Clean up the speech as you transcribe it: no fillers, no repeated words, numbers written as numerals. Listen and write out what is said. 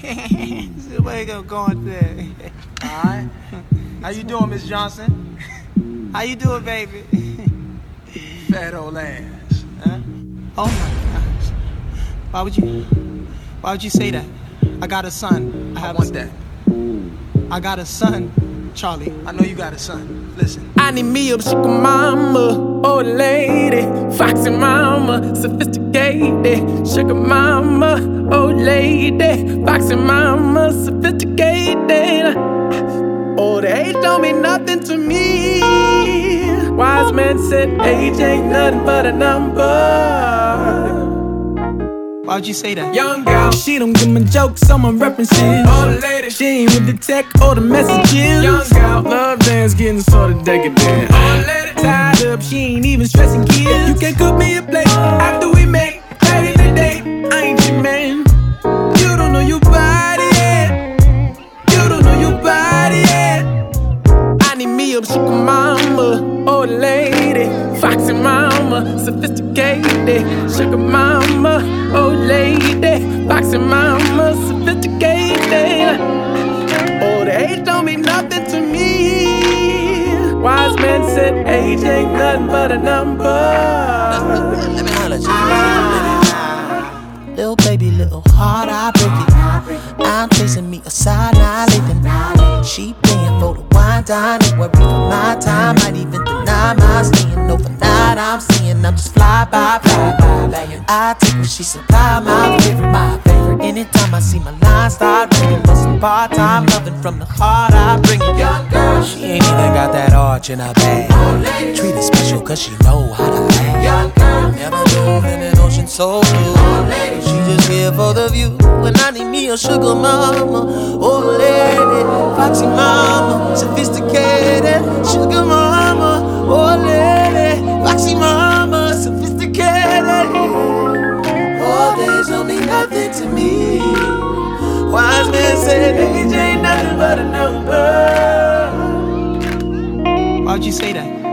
Wake up going there. Alright. How you doing, Miss Johnson? How you doing, baby? Fat old ass. Huh? Oh my gosh. Why would you say that? I got a son. I want that. I got a son, Charlie. I know you got a son. Listen. I need me a sugar mama, old lady, foxy mama, sophisticated. Sugar mama, old lady, foxy mama, sophisticated. Old age don't mean nothing to me. Wise man said age ain't nothing but a number. Why'd you say that? Young girl, she don't give me jokes, so my references. Old lady, she ain't with the tech or the messages. Young girl, love dance getting sorta decadent. Old lady, tied up, she ain't even stressing kids. You can cook me a plate after we make ready today. I ain't your man. You don't know your body yet. You don't know your body yet. I need me a sugar mama, old lady, foxy mama, sophisticated. Sugar mama, old lady, foxy mama, sophisticated. Old age don't mean nothing to me. Wise man said age ain't nothing but a number. Let me holler at you. Little baby, little heart, I break it. I'm chasing me a side, not living. She paying for the wine, dine, ain't worried for my time. Might even deny my staying overnight. I'm seeing I'm just fly by. I take what she supply, my favorite. Anytime I see my line start ringing for some part-time loving from the heart, I bring it. Young girl, she ain't even got that arch in her bag. Treat her special cause she know how to act. Young girl, never move in an ocean so blue. She just here for the view. When I need me a sugar mama, old lady, foxy mama, sophisticated. Sugar mama, old lady, foxy mama, sophisticated. All days don't mean nothing to me. Wise man said age ain't nothing but a number. Why'd you say that?